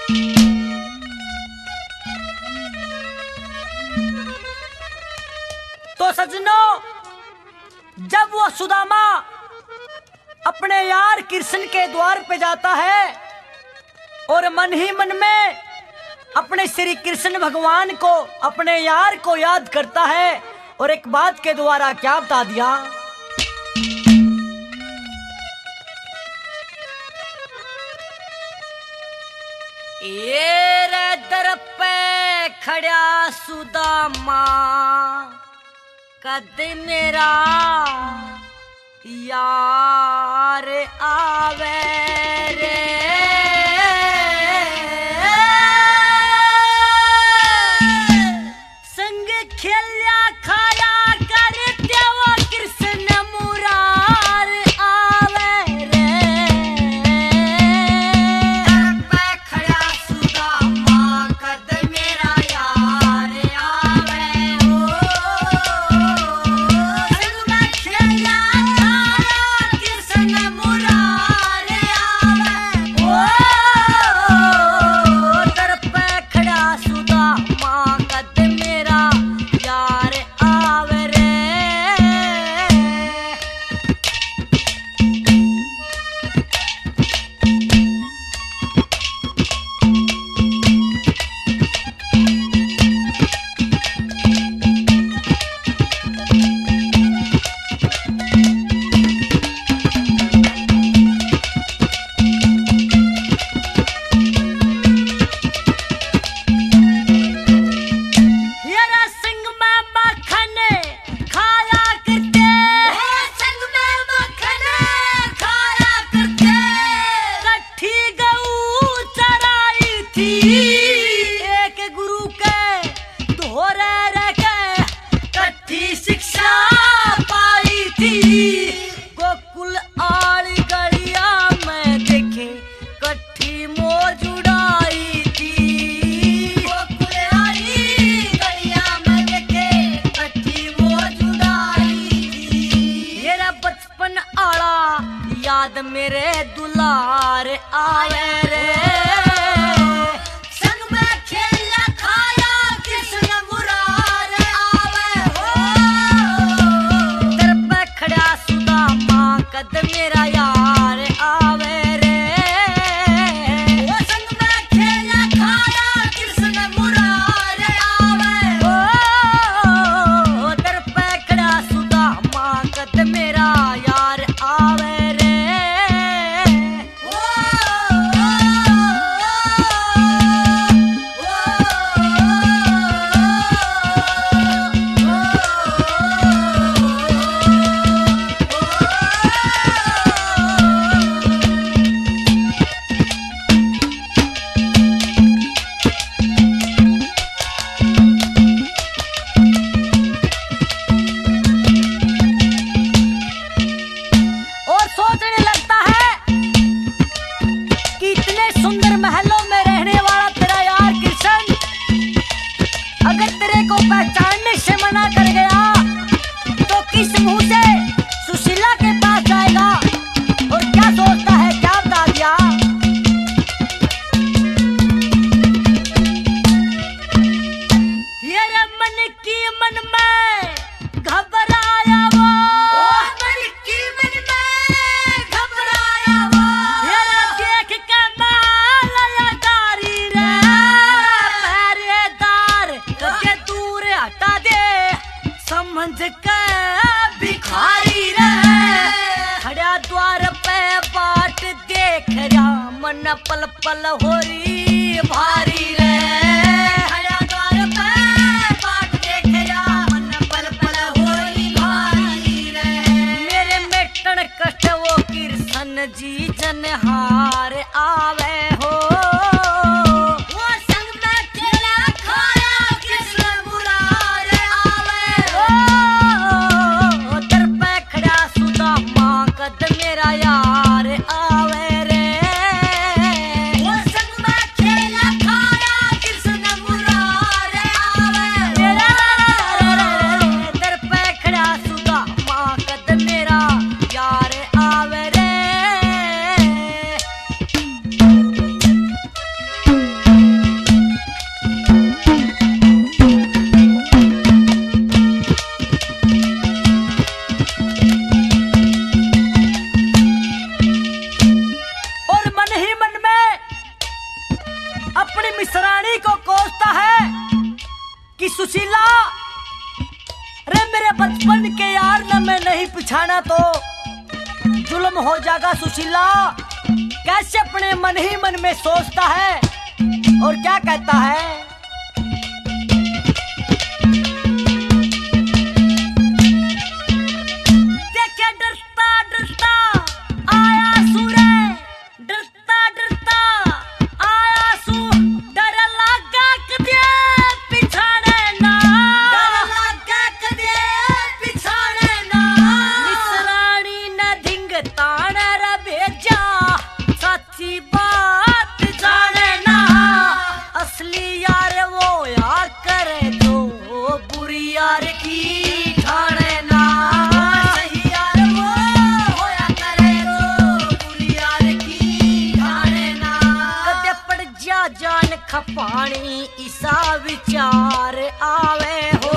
तो सजनों, जब वो सुदामा अपने यार कृष्ण के द्वार पे जाता है और मन ही मन में अपने श्री कृष्ण भगवान को, अपने यार को याद करता है और एक बात के द्वारा क्या बता दिया, ये रे दर पे खड़ा सुदामा कद मेरा यार आवे रे, संग खेलिया खाया करते वो कृष्ण मुरार आवे रे, दर पे खड़ा सुदामा कद मेरा यार आवे हो, संग में खेलिया खाया कृष्ण मुरार आवे हो, दर पे खड़ा सुदामा कद मेरा यार आवे रे। येरा संग में मक्खन खाया करते, संग में मक्खन खाया करते, कट्ठी गऊ चराई थी, एक गुरु के दोहरे रह के कट्ठी शिक्षा पाई थी, गोकुल आड़ी गलिया में देखे कट्ठी मौज उड़ाई थी, गोकुल आड़ी गलिया में देखे कट्ठी मौज उड़ाई थी, मेरा बचपन आला याद मेरे दुलार आवे रे, संग में खेला खाया कृष्ण मुरार आवे हो, दर पे खड़ा सुदामा कद मेरा यार आवे रे, वो संग में खेला खाया कृष्ण मुरार आवे हो, दर पे खड़ा सुदामा कद मेरा यार आवे रे। और सोचने लगता है कि इतने सुंदर महलों में रहने वाला तेरा यार कृष्ण अगर तेरे को पहचानने से मना कर गया तो किस मुंह से सुशीला के पास जाएगा, और क्या सोचता है, क्या बता दिया, ये रे मन की मन में घबराया वो, मन की मन में घबराया वो, ये रे देख के मालयाकारी रे, पहरेदार कके दूर हटा दे, समझ के भिखारी रे, खड़ा द्वार पे बाट देख रहा, मन पल पल हो रही भारी रे, खड़ा द्वार पे बाट देख रहा, मन पल पल हो रही भारी रे, मेरे मेटन कष्ट वो कृष्ण जी जनहार आवे हो, वो संग में खेला खाया कृष्ण मुरार आवे हो, दर पे खड़ा सुदामा कद मेरा यार आवे रे, वो संग में खेला खाया अपनी मिसरानी को कोसता है कि सुशीला, रे मेरे बचपन के यार न मैं नहीं पिछाना तो जुल्म हो जाएगा। सुशीला कैसे अपने मन ही मन में सोचता है और क्या कहता है। देखे डरता डरता आया सूरज, डरता डरता आया सू, डर लगा कदे पिछाड़े ना, डर लगा कदे पिछाड़े ना। मिसरानी न धिंग ताण रे भेजा, सच्ची बात जाने ना। असली यार वो यार करे जो बुरी यार की ठाणे ना। सही यार वो होया करे जो बुरी यार की ठाणे ना। कदे पड़ जा जान खपानी इसा विचार आवे हो।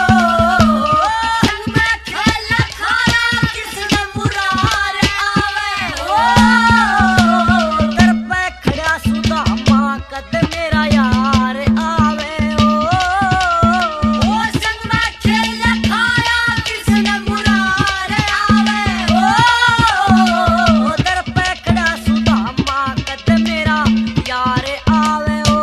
संग में खेल खाया किसने मुरार आवे हो। दर पे खड़ा सुदामा कद मेरा यार आवे हो। संग में खेल खाया किसने मुरार आवे हो। दर पे खड़ा सुदामा कद मेरा यार आवे हो।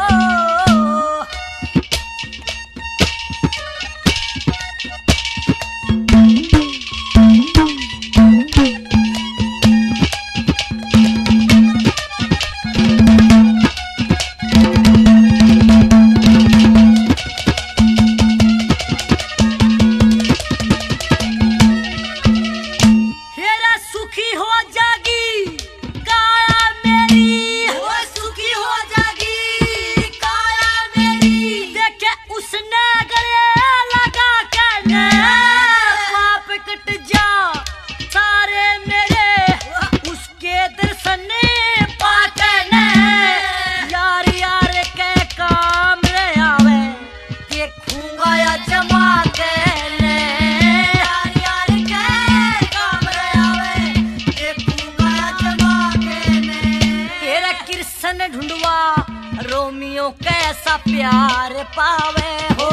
हेरा सुखी हो जागी काया मेरी, हो सुखी हो जागी काया मेरी। देखे उसने गले लगा के ने, पाप कट जा सारे मेरे उसके दर्शन पाके ने। यार यार के काम रे आवे देखूंगा या जमा के ने। यार यार के काम रे आवे देखूंगा या जमा के ने। तेरा कृष्ण ढूंढवा रोमियो कैसा प्यार पावे हो।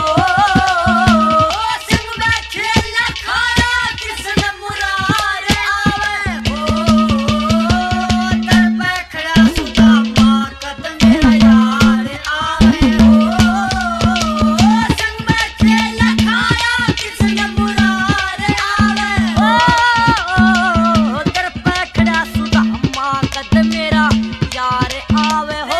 संग में खेल खाया कृष्ण मुरार आवे हो। दर पे खड़ा सुदामा कद मेरा यार आवे हो। संग में खेल खाया कृष्ण मुरार आवे हो। दर पे खड़ा सुदामा कद मेरा यार आवे हो।